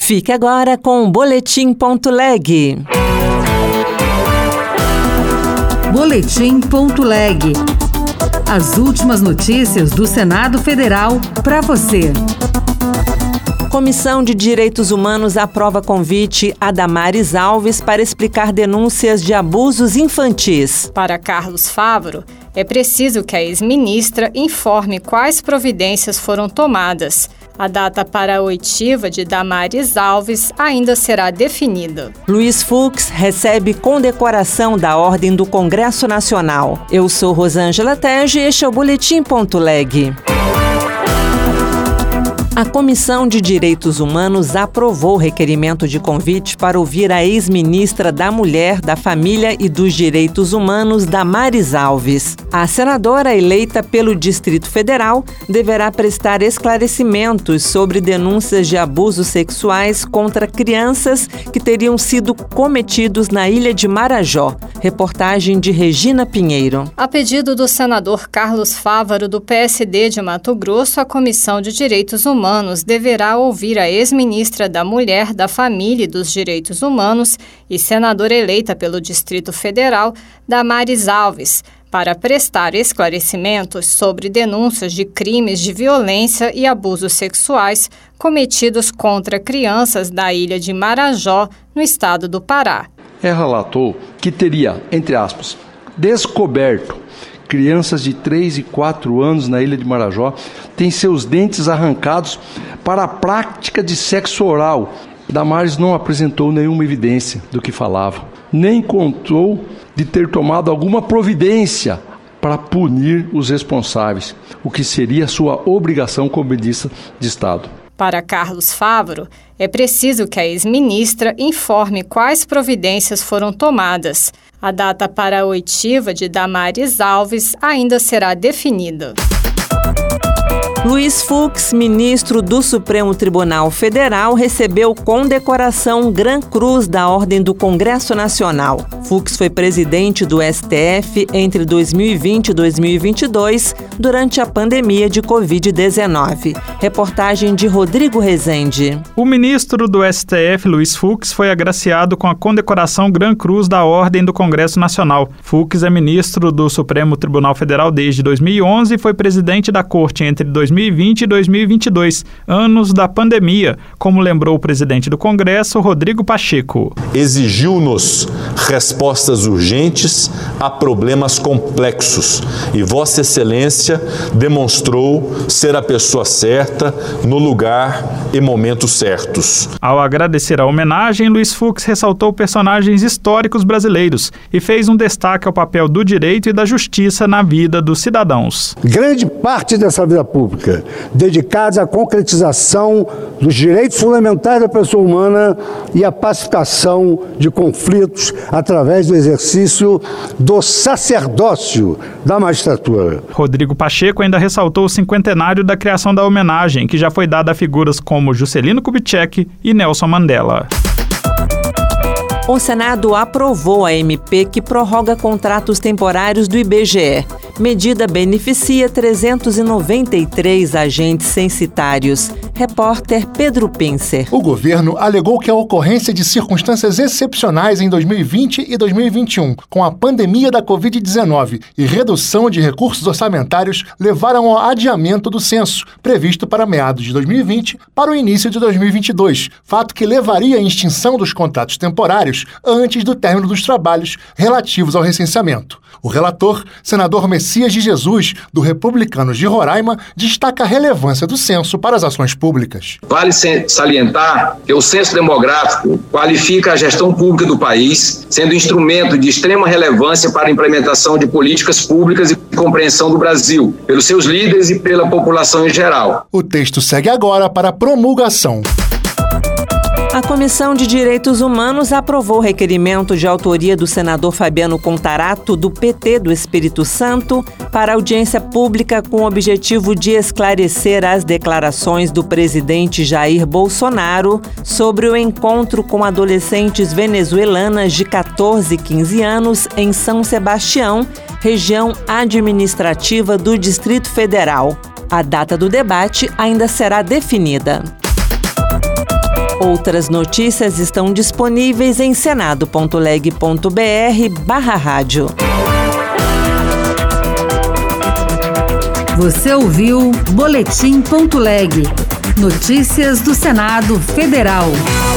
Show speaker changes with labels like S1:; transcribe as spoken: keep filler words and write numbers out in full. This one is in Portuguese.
S1: Fique agora com o Boletim Ponto Leg.
S2: Boletim Ponto Leg. As últimas notícias do Senado Federal para você.
S1: Comissão de Direitos Humanos aprova convite a Damares Alves para explicar denúncias de abusos infantis.
S3: Para Carlos Fávaro, é preciso que a ex-ministra informe quais providências foram tomadas. A data para a oitiva de Damares Alves ainda será definida.
S1: Luiz Fux recebe condecoração da Ordem do Congresso Nacional. Eu sou Rosângela Tege e este é o Boletim Ponto Leg. A Comissão de Direitos Humanos aprovou o requerimento de convite para ouvir a ex-ministra da Mulher, da Família e dos Direitos Humanos, Damares Alves. A senadora eleita pelo Distrito Federal deverá prestar esclarecimentos sobre denúncias de abusos sexuais contra crianças que teriam sido cometidos na ilha de Marajó. Reportagem de Regina Pinheiro.
S3: A pedido do senador Carlos Fávaro, do P S D de Mato Grosso, a Comissão de Direitos Humanos deverá ouvir a ex-ministra da Mulher, da Família e dos Direitos Humanos e senadora eleita pelo Distrito Federal, Damares Alves, para prestar esclarecimentos sobre denúncias de crimes de violência e abusos sexuais cometidos contra crianças da ilha de Marajó, no estado do Pará.
S4: Ela relatou que teria, entre aspas, descoberto crianças de três e quatro anos na ilha de Marajó têm seus dentes arrancados para a prática de sexo oral. Damares não apresentou nenhuma evidência do que falava, nem contou de ter tomado alguma providência para punir os responsáveis, o que seria sua obrigação como ministra de Estado.
S3: Para Carlos Fávaro, é preciso que a ex-ministra informe quais providências foram tomadas. A data para a oitiva de Damares Alves ainda será definida.
S1: Luiz Fux, ministro do Supremo Tribunal Federal, recebeu condecoração Gran Cruz da Ordem do Congresso Nacional. Fux foi presidente do S T F entre dois mil e vinte e dois mil e vinte e dois, durante a pandemia de covid dezenove. Reportagem de Rodrigo Rezende.
S5: O ministro do S T F, Luiz Fux, foi agraciado com a condecoração Gran Cruz da Ordem do Congresso Nacional. Fux é ministro do Supremo Tribunal Federal desde dois mil e onze e foi presidente da Corte entre dois mil e vinte e dois mil e vinte e dois, anos da pandemia, como lembrou o presidente do Congresso, Rodrigo Pacheco.
S6: Exigiu-nos respostas urgentes a problemas complexos e Vossa Excelência demonstrou ser a pessoa certa, no lugar e momentos certos.
S5: Ao agradecer a homenagem, Luiz Fux ressaltou personagens históricos brasileiros e fez um destaque ao papel do direito e da justiça na vida dos cidadãos.
S7: Grande parte dessa vida pública dedicados à concretização dos direitos fundamentais da pessoa humana e à pacificação de conflitos através do exercício do sacerdócio da magistratura.
S5: Rodrigo Pacheco ainda ressaltou o cinquentenário da criação da homenagem, que já foi dada a figuras como Juscelino Kubitschek e Nelson Mandela.
S1: O Senado aprovou a M P que prorroga contratos temporários do I B G E. Medida beneficia trezentos e noventa e três agentes censitários. Repórter Pedro Pincer.
S8: O governo alegou que a ocorrência de circunstâncias excepcionais em dois mil e vinte e dois mil e vinte e um, com a pandemia da covid dezenove e redução de recursos orçamentários, levaram ao adiamento do censo, previsto para meados de dois mil e vinte para o início de dois mil e vinte e dois, fato que levaria à extinção dos contratos temporários antes do término dos trabalhos relativos ao recenseamento. O relator, senador Messias de Jesus, do Republicanos de Roraima, destaca a relevância do censo para as ações públicas.
S9: Vale salientar que o censo demográfico qualifica a gestão pública do país, sendo instrumento de extrema relevância para a implementação de políticas públicas e compreensão do Brasil, pelos seus líderes e pela população em geral.
S8: O texto segue agora para a promulgação.
S1: A Comissão de Direitos Humanos aprovou o requerimento de autoria do senador Fabiano Contarato, do P T do Espírito Santo, para audiência pública com o objetivo de esclarecer as declarações do presidente Jair Bolsonaro sobre o encontro com adolescentes venezuelanas de catorze e quinze anos em São Sebastião, região administrativa do Distrito Federal. A data do debate ainda será definida. Outras notícias estão disponíveis em senado ponto leg ponto br barra rádio.
S2: Você ouviu Boletim ponto leg. Notícias do Senado Federal.